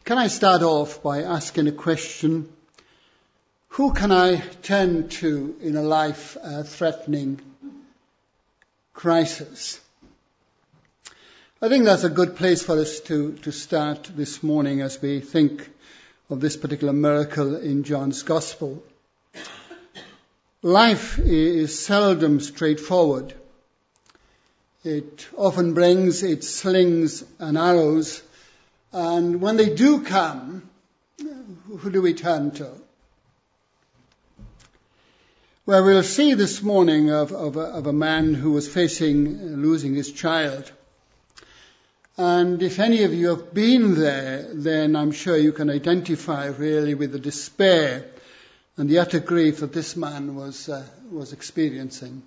Can I start off by asking a question? Who can I turn to in a life-threatening crisis? I think that's a good place for us to start this morning as we think of this particular miracle in John's Gospel. Life is seldom straightforward. It often brings its slings and arrows, and when they do come, who do we turn to? Well, we'll see this morning of a man who was facing losing his child. And if any of you have been there, then I'm sure you can identify really with the despair and the utter grief that this man was experiencing.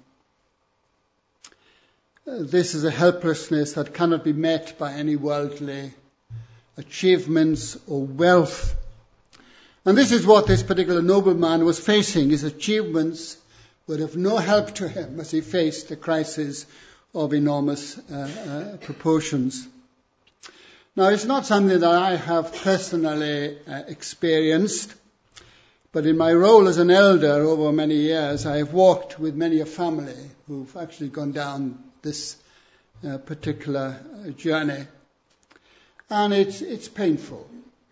This is a helplessness that cannot be met by any worldly achievements or wealth. And this is what this particular nobleman was facing. His achievements were of no help to him as he faced a crisis of enormous proportions. Now, it's not something that I have personally experienced, but in my role as an elder over many years, I have walked with many a family who've actually gone down this particular journey. And it's painful.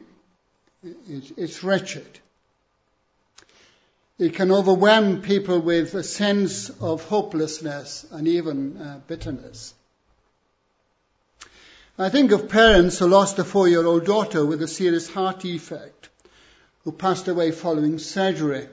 It's wretched. It can overwhelm people with a sense of hopelessness and even bitterness. I think of parents who lost a 4-year-old daughter with a serious heart defect, who passed away following surgery.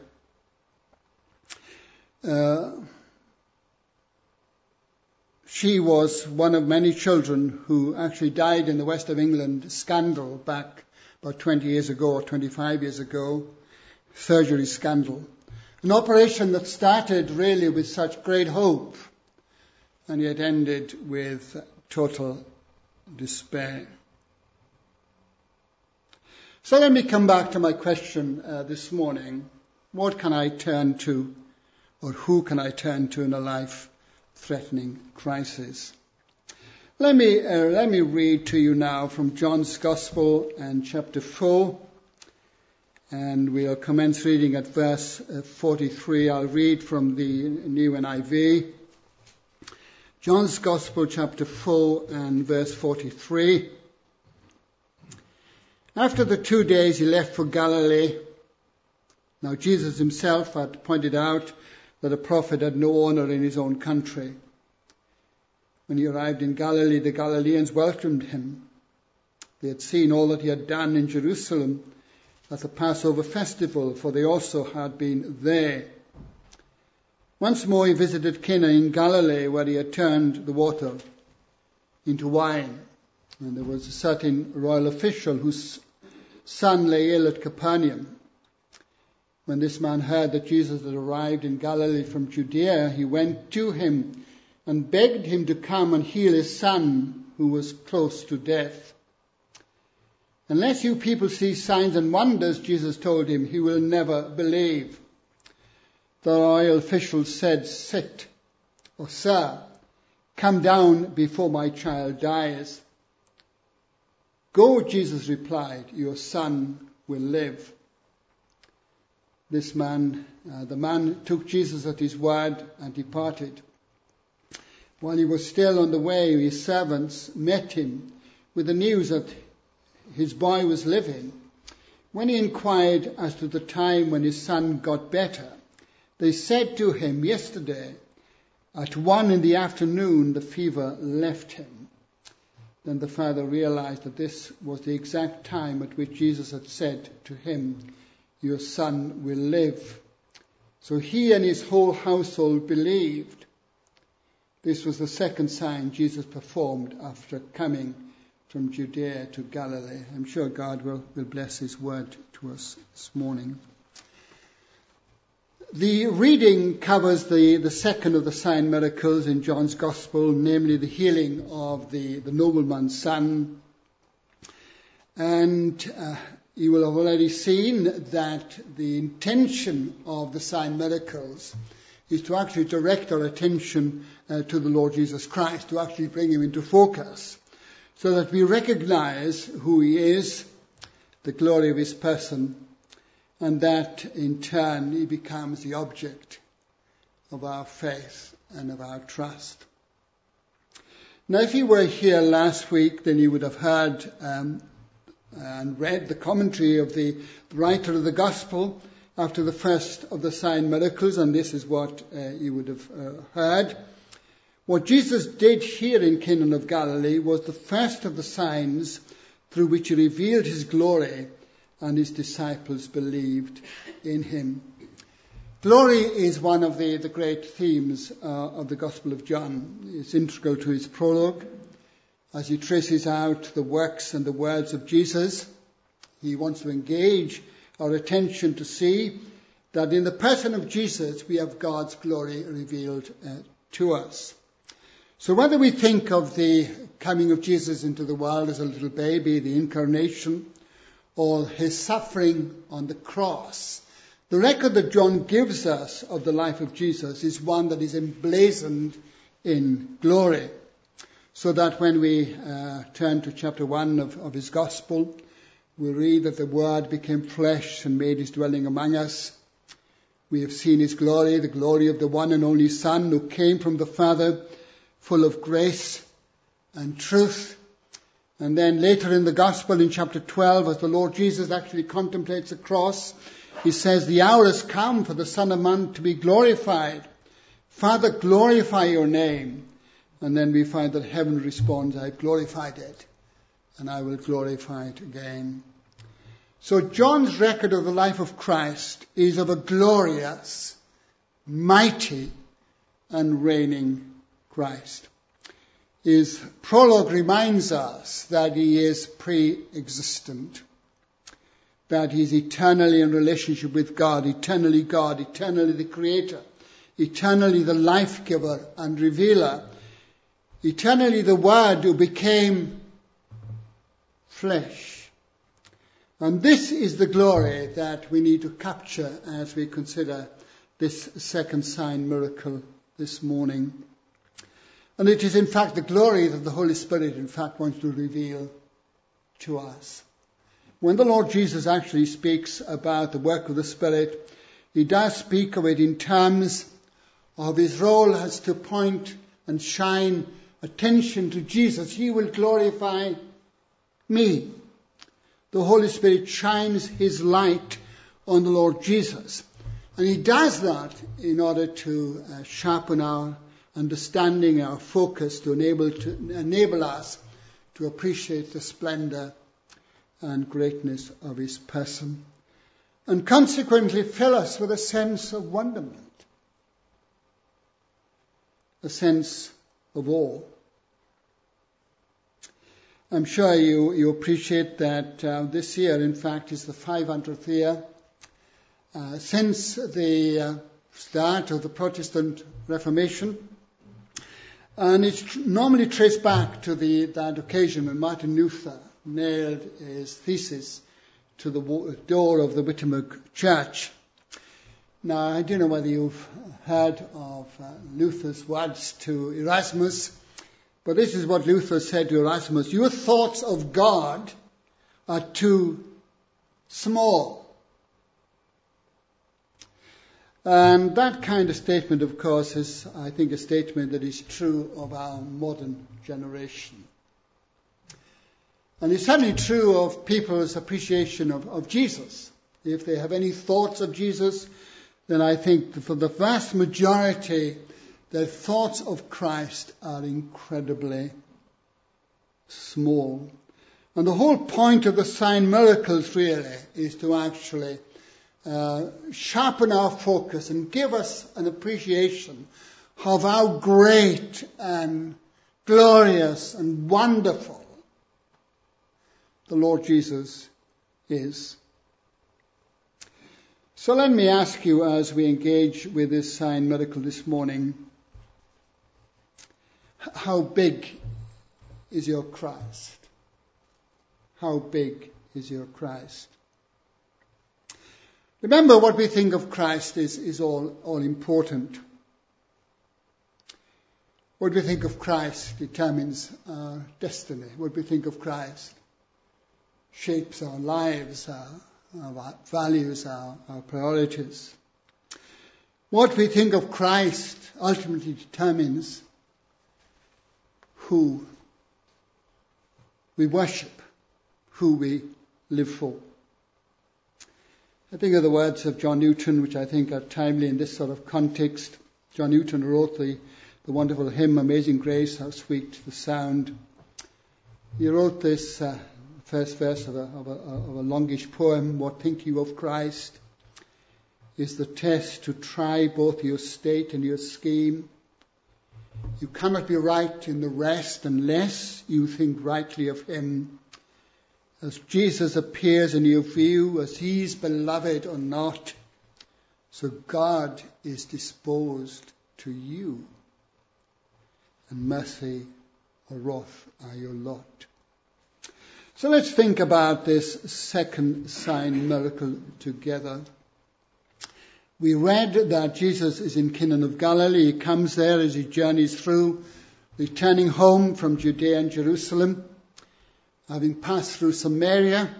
She was one of many children who actually died in the West of England scandal back about 20 years ago or 25 years ago, surgery scandal. An operation that started really with such great hope and yet ended with total despair. So let me come back to my question this morning. What can I turn to, or who can I turn to in a life-threatening crisis? Let me read to you now from John's Gospel and chapter 4, and we'll commence reading at verse 43. I'll read from the New NIV. John's Gospel, chapter 4 and verse 43. After the 2 days he left for Galilee. Now Jesus himself had pointed out that a prophet had no honor in his own country. When he arrived in Galilee, the Galileans welcomed him. They had seen all that he had done in Jerusalem at the Passover festival, for they also had been there. Once more he visited Cana in Galilee, where he had turned the water into wine. And there was a certain royal official whose son lay ill at Capernaum. When this man heard that Jesus had arrived in Galilee from Judea, he went to him and begged him to come and heal his son, who was close to death. Unless you people see signs and wonders, Jesus told him, he will never believe. The royal official said, "Sit, or sir, come down before my child dies." "Go," Jesus replied, "your son will live." The man took Jesus at his word and departed. While he was still on the way, his servants met him with the news that his boy was living. When he inquired as to the time when his son got better, they said to him, "Yesterday, at 1 p.m, the fever left him." Then the father realized that this was the exact time at which Jesus had said to him, "Your son will live." So he and his whole household believed. This was the second sign Jesus performed after coming from Judea to Galilee. I'm sure God will bless his word to us this morning. The reading covers the second of the sign miracles in John's Gospel, namely the healing of the nobleman's son. And you will have already seen that the intention of the sign miracles is to actually direct our attention to the Lord Jesus Christ, to actually bring him into focus, so that we recognize who he is the glory of his person, and that in turn he becomes the object of our faith and of our trust. Now, if you were here last week, then you would have heard and read the commentary of the writer of the Gospel after the first of the sign miracles, and this is what you would have heard. What Jesus did here in Cana of Galilee was the first of the signs through which he revealed his glory, and his disciples believed in him. Glory is one of the great themes of the Gospel of John. It's integral to his prologue. As he traces out the works and the words of Jesus, he wants to engage our attention to see that in the person of Jesus we have God's glory revealed to us. So whether we think of the coming of Jesus into the world as a little baby, the incarnation, or his suffering on the cross, the record that John gives us of the life of Jesus is one that is emblazoned in glory. So that when we turn to chapter 1 of his Gospel, we read that the Word became flesh and made his dwelling among us. We have seen his glory, the glory of the one and only Son who came from the Father, full of grace and truth. And then later in the Gospel, in chapter 12, as the Lord Jesus actually contemplates the cross, he says, "The hour has come for the Son of Man to be glorified. Father, glorify your name." And then we find that heaven responds, "I've glorified it, and I will glorify it again." So John's record of the life of Christ is of a glorious, mighty, and reigning Christ. His prologue reminds us that he is pre-existent, that he's eternally in relationship with God, eternally the Creator, eternally the life-giver and revealer, eternally the Word who became flesh. And this is the glory that we need to capture as we consider this second sign miracle this morning. And it is in fact the glory that the Holy Spirit in fact wants to reveal to us. When the Lord Jesus actually speaks about the work of the Spirit, he does speak of it in terms of his role as to point and shine attention to Jesus. He will glorify me. The Holy Spirit shines his light on the Lord Jesus. And he does that in order to sharpen our understanding, our focus, to enable us to appreciate the splendor and greatness of his person, and consequently fill us with a sense of wonderment, a sense of awe. I'm sure you appreciate that this year, in fact, is the 500th year since the start of the Protestant Reformation. And it's normally traced back to that occasion when Martin Luther nailed his thesis to the door of the Wittenberg Church. Now, I don't know whether you've heard of Luther's words to Erasmus, but this is what Luther said to Erasmus: "Your thoughts of God are too small." And that kind of statement, of course, is, I think, a statement that is true of our modern generation. And it's certainly true of people's appreciation of Jesus. If they have any thoughts of Jesus, then I think that for the vast majority, their thoughts of Christ are incredibly small. And the whole point of the sign miracles really is to actually sharpen our focus and give us an appreciation of how great and glorious and wonderful the Lord Jesus is. So let me ask you, as we engage with this sign miracle this morning, how big is your Christ? How big is your Christ? Remember, what we think of Christ is all important. What we think of Christ determines our destiny. What we think of Christ shapes our lives, our values, our priorities. What we think of Christ ultimately determines who we worship, who we live for. I think of the words of John Newton, which I think are timely in this sort of context. John Newton wrote the wonderful hymn, Amazing Grace, How Sweet the Sound. He wrote this first verse of a longish poem, What think you of Christ? Is the test to try both your state and your scheme. You cannot be right in the rest unless you think rightly of him. As Jesus appears in your view, as he's beloved or not, so God is disposed to you, and mercy or wrath are your lot. So let's think about this second sign miracle together. We read that Jesus is in Cana of Galilee. He comes there as he journeys through, returning home from Judea and Jerusalem, having passed through Samaria.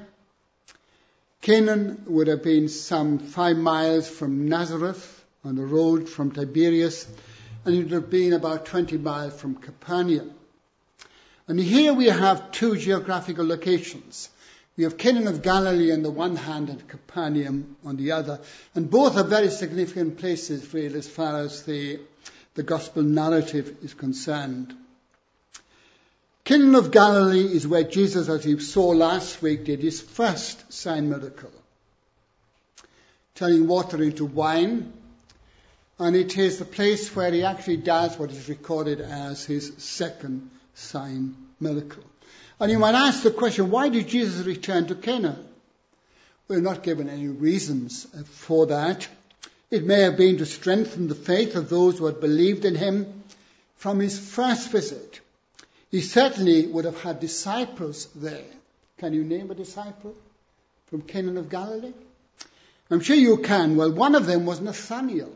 Canaan would have been some 5 miles from Nazareth on the road from Tiberias, and it would have been about 20 miles from Capernaum. And here we have 2 geographical locations. We have Cana of Galilee on the one hand and Capernaum on the other. And both are very significant places, really, as far as the gospel narrative is concerned. Cana of Galilee is where Jesus, as we saw last week, did his first sign miracle, turning water into wine. And it is the place where he actually does what is recorded as his second sign miracle. And you might ask the question, why did Jesus return to Cana? We're not given any reasons for that. It may have been to strengthen the faith of those who had believed in him from his first visit. He certainly would have had disciples there. Can you name a disciple from Cana of Galilee? I'm sure you can. Well, one of them was Nathanael.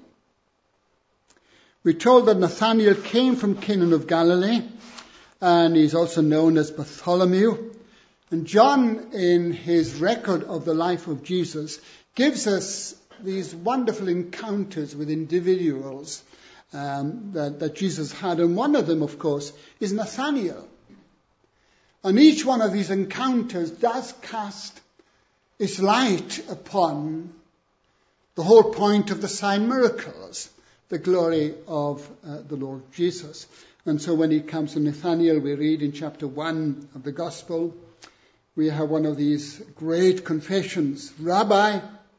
We're told that Nathanael came from Cana of Galilee, and he's also known as Bartholomew. And John, in his record of the life of Jesus, gives us these wonderful encounters with individuals that Jesus had. And one of them, of course, is Nathanael. And each one of these encounters does cast its light upon the whole point of the sign miracles, the glory of the Lord Jesus. And so when he comes to Nathanael, we read in chapter 1 of the Gospel, we have one of these great confessions. Rabbi,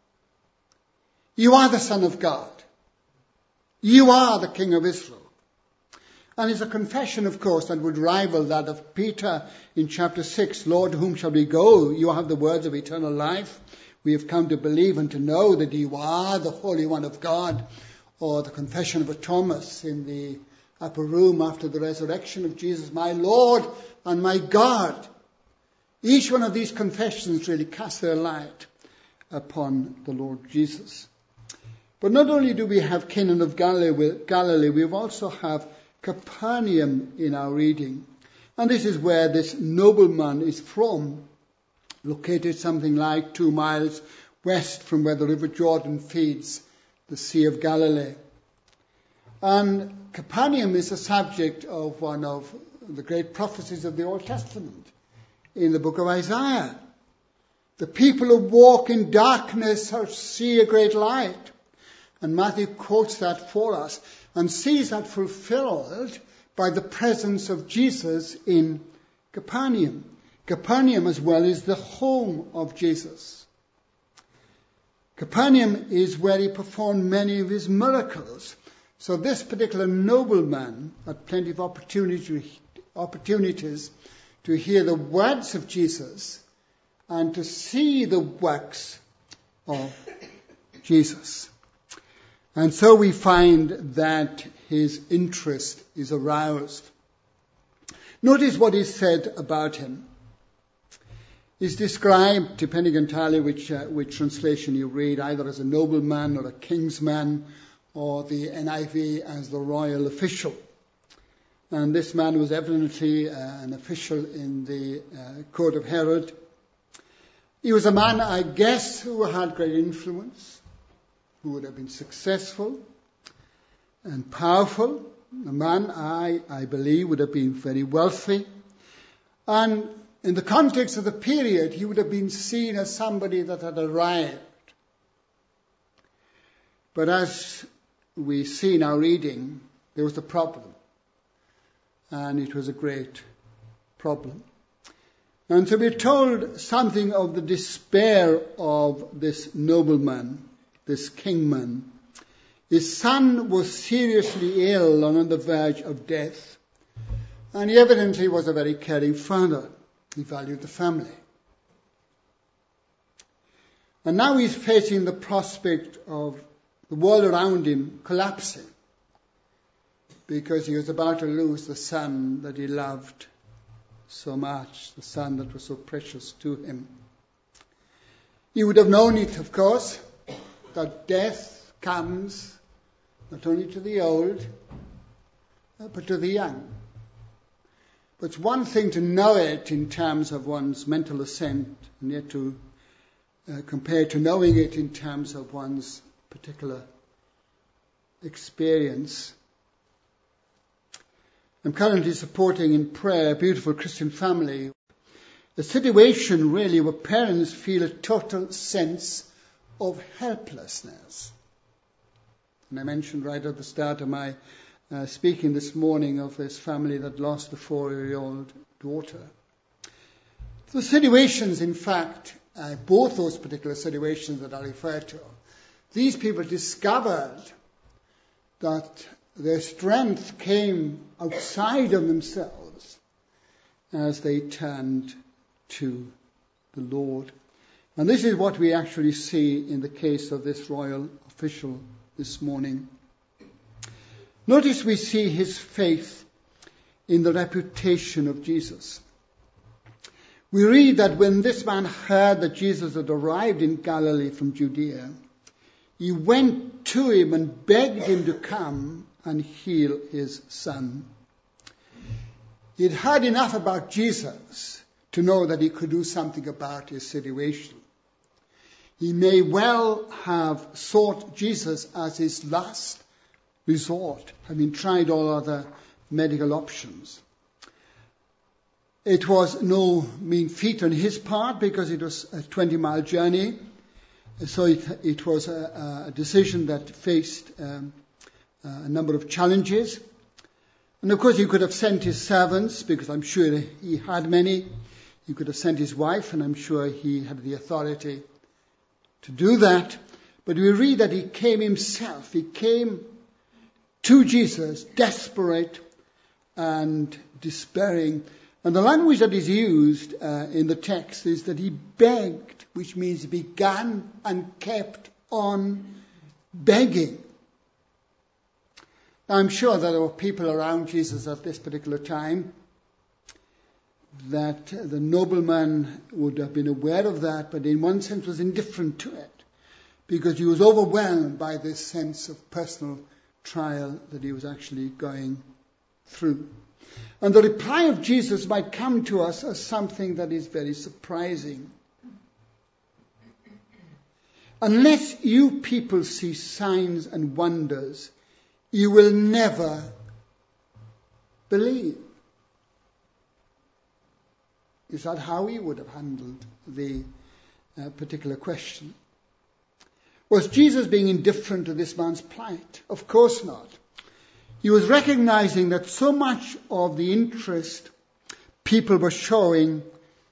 you are the Son of God. You are the King of Israel. And it's a confession, of course, that would rival that of Peter in chapter 6. Lord, to whom shall we go? You have the words of eternal life. We have come to believe and to know that you are the Holy One of God. Or the confession of Thomas in the upper room after the resurrection of Jesus, my Lord and my God. Each one of these confessions really casts their light upon the Lord Jesus. But not only do we have Cana of Galilee, we also have Capernaum in our reading. And this is where this nobleman is from, located something like 2 miles west from where the River Jordan feeds the Sea of Galilee. And Capernaum is the subject of one of the great prophecies of the Old Testament in the book of Isaiah. The people who walk in darkness shall see a great light. And Matthew quotes that for us and sees that fulfilled by the presence of Jesus in Capernaum. Capernaum as well is the home of Jesus. Capernaum is where he performed many of his miracles. So this particular nobleman had plenty of opportunities to hear the words of Jesus and to see the works of Jesus. And so we find that his interest is aroused. Notice what is said about him. He's described, depending entirely which translation you read, either as a nobleman or a king's man, or the NIV as the royal official. And this man was evidently an official in the court of Herod. He was a man, I guess, who had great influence, who would have been successful and powerful. A man, I believe, would have been very wealthy. And in the context of the period, he would have been seen as somebody that had arrived. But as we see in our reading, there was a problem. And it was a great problem. And so we're told something of the despair of this nobleman, this kingman. His son was seriously ill and on the verge of death. And he evidently was a very caring father. He valued the family. And now he's facing the prospect of the world around him collapsing, because he was about to lose the son that he loved so much, the son that was so precious to him. He would have known it, of course, that death comes not only to the old, but to the young. But it's one thing to know it in terms of one's mental assent, and yet to compare to knowing it in terms of one's particular experience. I'm currently supporting in prayer a beautiful Christian family. A situation really where parents feel a total sense of helplessness. And I mentioned right at the start of my speaking this morning of this family that lost a 4-year-old daughter. The situations, in fact, both those particular situations that I refer to, these people discovered that their strength came outside of themselves as they turned to the Lord. And this is what we actually see in the case of this royal official this morning. Notice we see his faith in the reputation of Jesus. We read that when this man heard that Jesus had arrived in Galilee from Judea, he went to him and begged him to come and heal his son. He'd heard enough about Jesus to know that he could do something about his situation. He may well have sought Jesus as his last resort, having tried all other medical options. It was no mean feat on his part, because it was a 20-mile journey. So it was a decision that faced a number of challenges. And of course he could have sent his servants, because I'm sure he had many. He could have sent his wife, and I'm sure he had the authority to do that. But we read that he came himself. He came to Jesus, desperate and despairing. And the language that is used in the text is that he begged, which means he began and kept on begging. Now, I'm sure that there were people around Jesus at this particular time, that the nobleman would have been aware of that, but in one sense was indifferent to it, because he was overwhelmed by this sense of personal trial that he was actually going through. And the reply of Jesus might come to us as something that is very surprising. Unless you people see signs and wonders, you will never believe. Is that how he would have handled the particular question? Was Jesus being indifferent to this man's plight? Of course not. He was recognizing that so much of the interest people were showing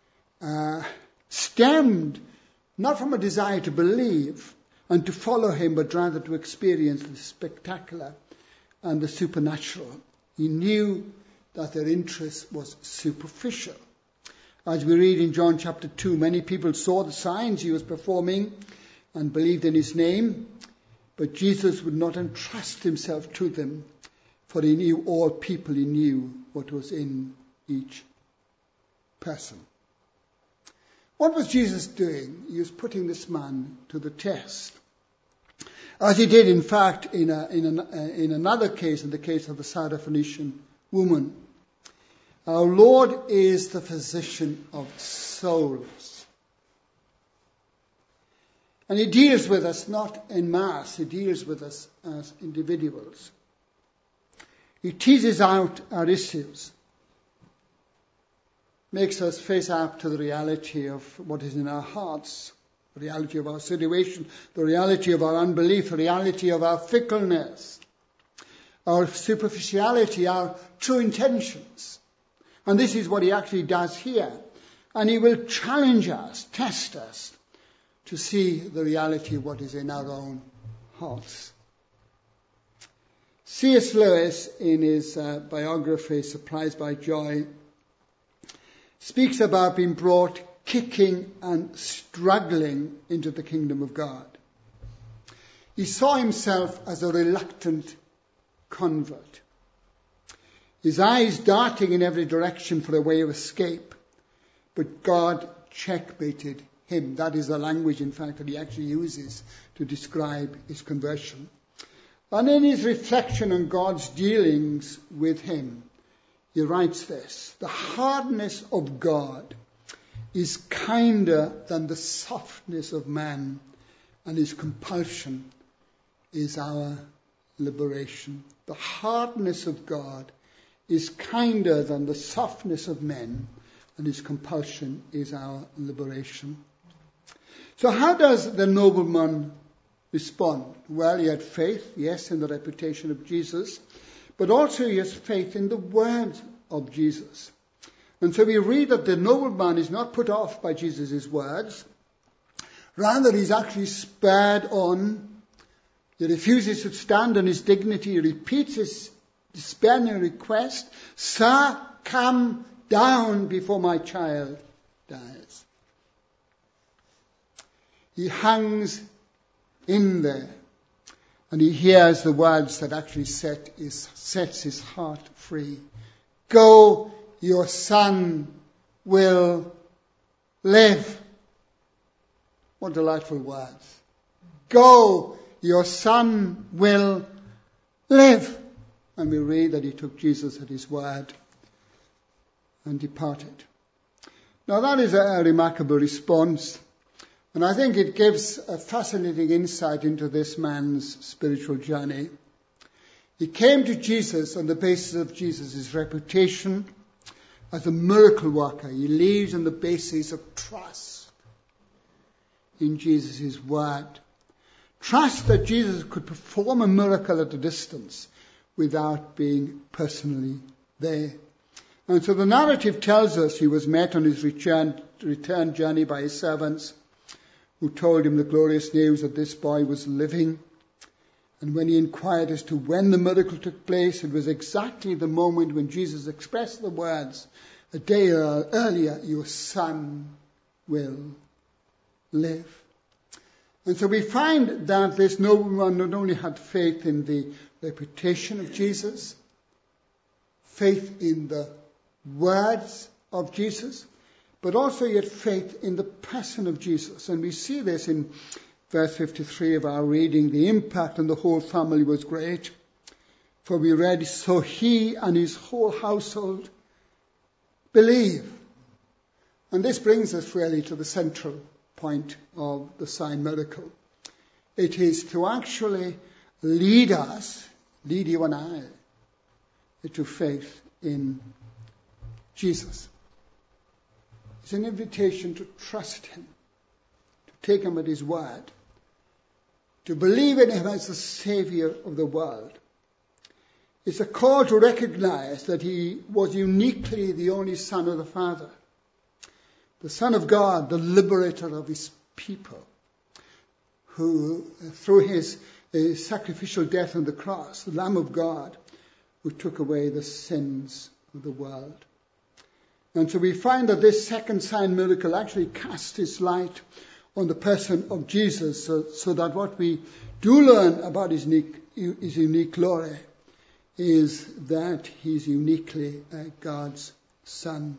stemmed not from a desire to believe and to follow him, but rather to experience the spectacular and the supernatural. He knew that their interest was superficial. As we read in John chapter 2, many people saw the signs he was performing and believed in his name, but Jesus would not entrust himself to them, for he knew all people, he knew what was in each person. What was Jesus doing? He was putting this man to the test. As he did, in fact, in another case, in the case of the Syrophoenician woman. Our Lord is the physician of souls. And he deals with us not en masse, he deals with us as individuals. He teases out our issues, makes us face up to the reality of what is in our hearts, the reality of our situation, the reality of our unbelief, the reality of our fickleness, our superficiality, our true intentions. And this is what he actually does here. And he will challenge us, test us, to see the reality of what is in our own hearts. C.S. Lewis, in his biography, Surprised by Joy, speaks about being brought kicking and struggling into the kingdom of God. He saw himself as a reluctant convert, his eyes darting in every direction for a way of escape, but God checkmated him. That is the language, in fact, that he actually uses to describe his conversion. And in his reflection on God's dealings with him, he writes this: the hardness of God is kinder than the softness of man, and his compulsion is our liberation. The hardness of God is kinder than the softness of men, and his compulsion is our liberation. So how does the nobleman respond? Well, he had faith, yes, in the reputation of Jesus, but also he has faith in the words of Jesus. And so we read that the nobleman is not put off by Jesus' words. Rather, he's actually spurred on. He refuses to stand on his dignity. He repeats his despairing request: "Sir, come down before my child dies." He hangs in there, and he hears the words that actually sets his heart free. "Go, your son will live." What delightful words. Go, your son will live. And we read that he took Jesus at his word and departed. Now that is a remarkable response. And I think it gives a fascinating insight into this man's spiritual journey. He came to Jesus on the basis of Jesus' reputation as a miracle worker. He lives on the basis of trust in Jesus' word. Trust that Jesus could perform a miracle at a distance without being personally there. And so the narrative tells us he was met on his return journey by his servants, who told him the glorious news that this boy was living. And when he inquired as to when the miracle took place, it was exactly the moment when Jesus expressed the words, "A day earlier, your son will live." And so we find that this nobleman not only had faith in the reputation of Jesus, faith in the words of Jesus, but also he had faith in the person of Jesus. And we see this in verse 53 of our reading. The impact on the whole family was great. For we read, "So he and his whole household believe." And this brings us really to the central point of the sign miracle. It is to actually lead you and I, into faith in Jesus. It's an invitation to trust him, to take him at his word, to believe in him as the Savior of the world. It's a call to recognize that he was uniquely the only Son of the Father, the Son of God, the liberator of his people, who through his sacrificial death on the cross, the Lamb of God, who took away the sins of the world. And so we find that this second sign miracle actually casts its light on the person of Jesus, so that what we do learn about his unique glory is that he's uniquely God's Son.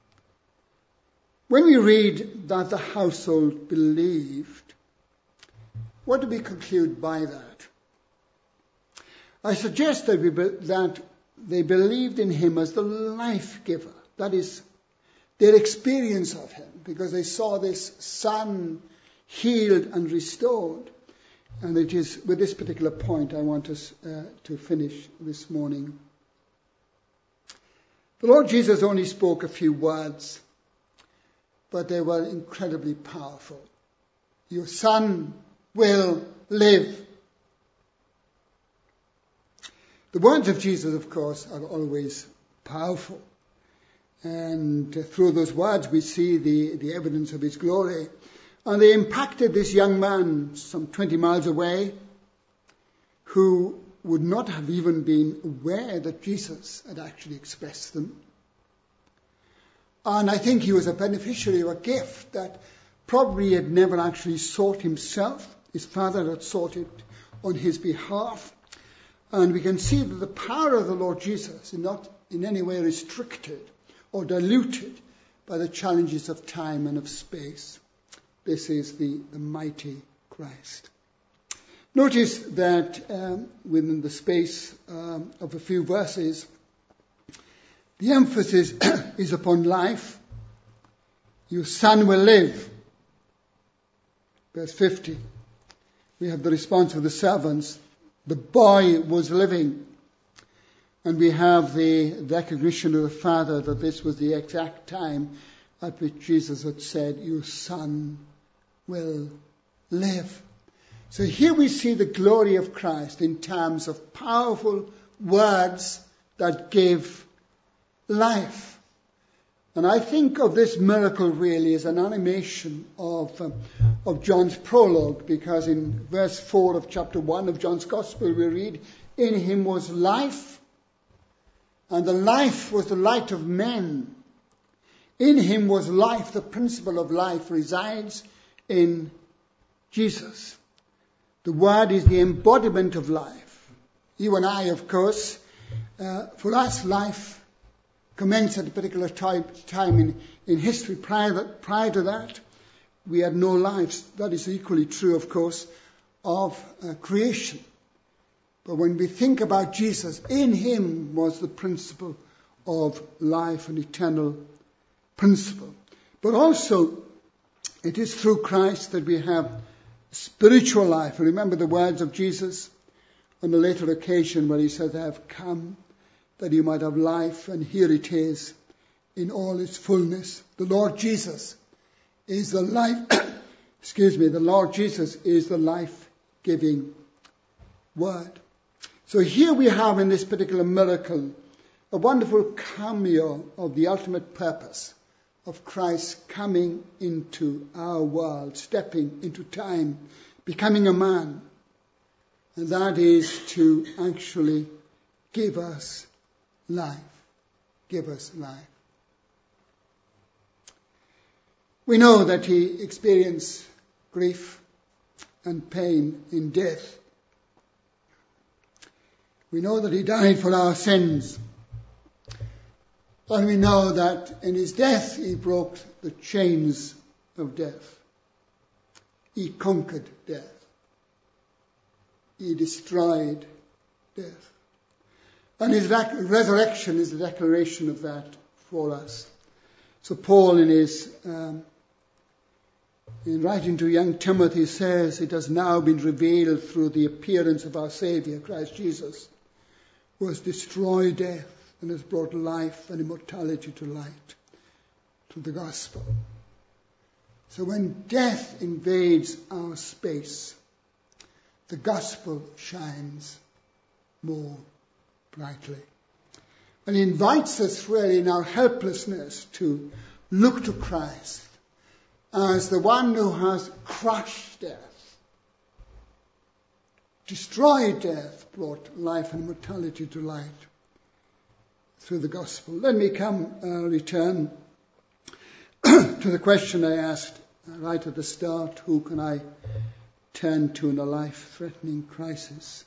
When we read that the household believed, what do we conclude by that? I suggest that they believed in him as the life giver. That is their experience of him, because they saw this Son healed and restored. And it is with this particular point I want us to finish this morning. The Lord Jesus only spoke a few words, but they were incredibly powerful. Your son will live. The words of Jesus, of course, are always powerful. And through those words we see the evidence of his glory. And they impacted this young man some 20 miles away, who would not have even been aware that Jesus had actually expressed them. And I think he was a beneficiary of a gift that probably he had never actually sought himself. His father had sought it on his behalf. And we can see that the power of the Lord Jesus is not in any way restricted or diluted by the challenges of time and of space. This is the mighty Christ. Notice that within the space of a few verses, the emphasis is upon life. Your son will live. Verse 50. We have the response of the servants. The boy was living. And we have the recognition of the Father that this was the exact time at which Jesus had said, your son will live. So here we see the glory of Christ in terms of powerful words that give life. And I think of this miracle really as an animation of John's prologue, because in verse 4 of chapter 1 of John's Gospel we read, in him was life, and the life was the light of men. In him was life. The principle of life resides in Jesus. The Word is the embodiment of life. You and I, of course, for us, life commenced at a particular time in history. Prior to that, we had no lives. That is equally true, of course, of creation. But when we think about Jesus, in him was the principle of life, an eternal principle. But also, it is through Christ that we have spiritual life. And remember the words of Jesus on a later occasion where he said, I have come that you might have life, and here it is in all its fullness. The Lord Jesus is the life, the Lord Jesus is the life-giving word. So here we have in this particular miracle a wonderful cameo of the ultimate purpose of Christ coming into our world, stepping into time, becoming a man. And that is to actually give us life. Give us life. We know that he experienced grief and pain in death. We know that he died for our sins. And we know that in his death he broke the chains of death. He conquered death. He destroyed death. And his resurrection is a declaration of that for us. So Paul in writing to young Timothy says, it has now been revealed through the appearance of our Saviour, Christ Jesus, who has destroyed death and has brought life and immortality to light through the gospel. So when death invades our space, the gospel shines more brightly. And he invites us really in our helplessness to look to Christ as the one who has crushed death, destroyed death, brought life and immortality to light through the gospel. Let me return to the question I asked right at the start. Who can I turn to in a life-threatening crisis?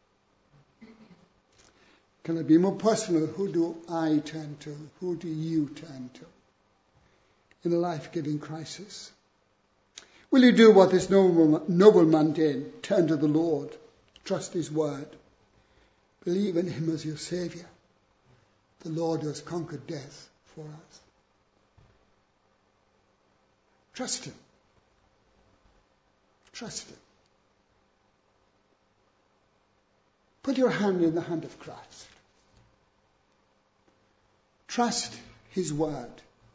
Can I be more personal? Who do I turn to? Who do you turn to in a life-giving crisis? Will you do what this nobleman did? Turn to the Lord. Trust his word. Believe in him as your Saviour. The Lord who has conquered death for us. Trust him. Trust him. Put your hand in the hand of Christ. Trust his word.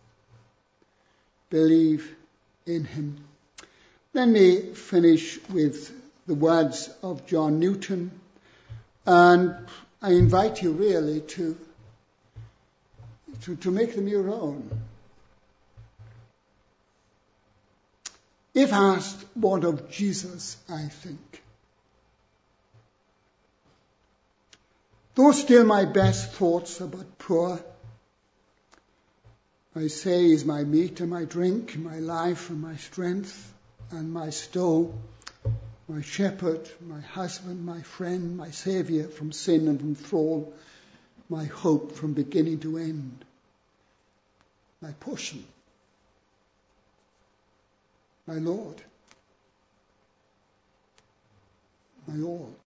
Believe in him. Let me finish with the words of John Newton, and I invite you really to make them your own. If asked, what of Jesus, I think? Though still my best thoughts are but poor, I say is my meat and my drink, my life and my strength and my stole, my shepherd, my husband, my friend, my saviour from sin and from thrall, my hope from beginning to end, my portion, my Lord, my all.